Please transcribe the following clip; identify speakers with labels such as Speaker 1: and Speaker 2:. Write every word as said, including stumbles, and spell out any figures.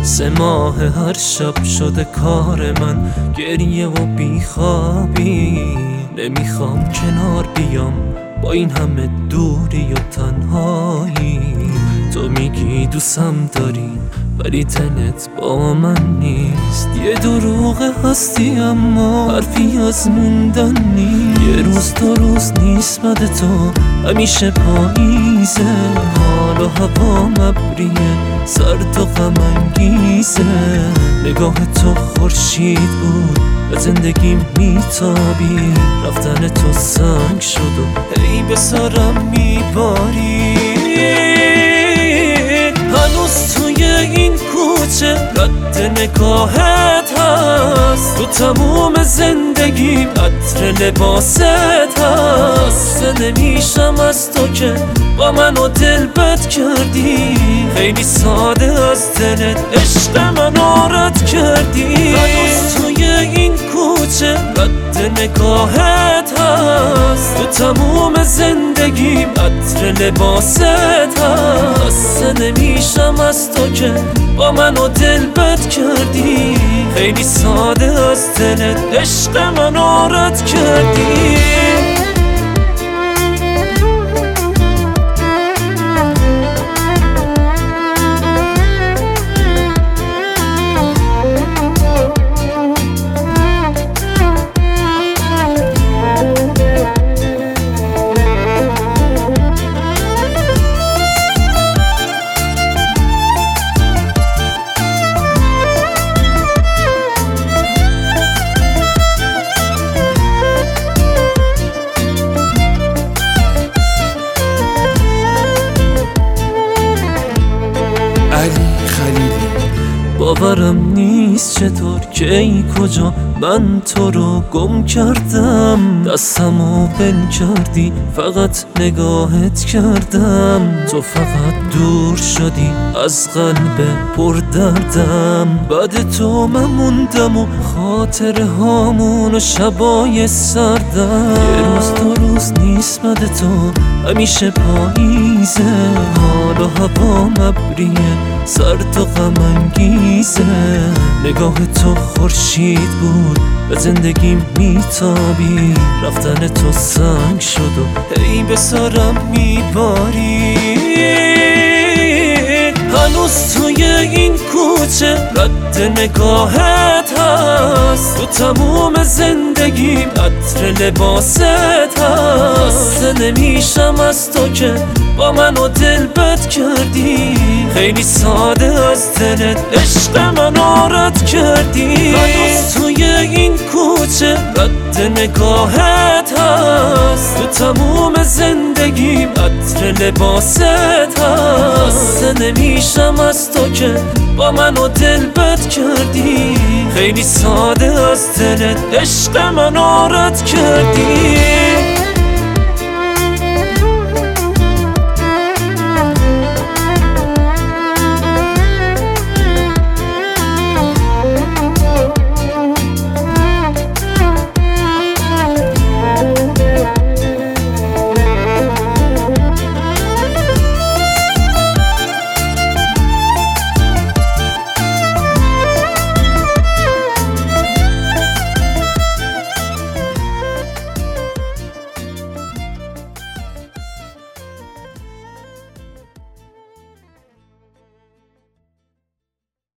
Speaker 1: سه ماه هر شب شده کار من گریه و بیخوابی. نمیخوام کنار بیام با این همه دوری و تنهایی. تو میگی دوستم داری ولی دلت با من نیست. یه دروغ هستی اما حرفی از موندن نیست. یه روز دو روز نیست بعد تو همیشه پاییزه. حال و هوا مبریه سرد و غم انگیزه. نگاه تو خورشید بود و زندگیم میتابی. رفتن تو سنگ شد و هی به سرم میباری. هنوز توی این کوچه رد نگاهت هست. تو تموم زندگیم عطر لباست هست. نمیشم از تو که با منو دل بد کردی. خیلی ساده از دلت عشق منو رد کردی. هنوز توی این کوچه رد نگاهت هست. تو تموم زندگیم عطر لباست هست. نمیشم از تو که با منو دل بد کردی. خیلی ساده از دلت عشق منو رد کردی. باورم نیست چطور که ای کجا من تو رو گم کردم. دستمو بل کردی فقط نگاهت کردم. تو فقط دور شدی از قلب پر دردم. بعد تو من موندم و خاطره هامون و شبای سردم. یه روز دو روز نیست بعد تو همیشه پاییزه. حال و هوا مبریه سرد و غم انگیزه. نگاه تو خورشید بود و زندگیم میتابی. رفتن تو سنگ شد و هی به سرم میباری. هنوز توی این کوچه رد نگاهت هست. تو تموم زندگیم عطر لباست هست. نمیشم از تو که با منو دل بد کردی. خیلی ساده از دلت عشق منو رد کردی. هنوز توی این کوچه رد نگاهت هست. تو تموم زندگیم عطر لباست هست. نمیشم از تو که با منو دل بد کردی. خیلی ساده از دلت عشق منو رد کردی.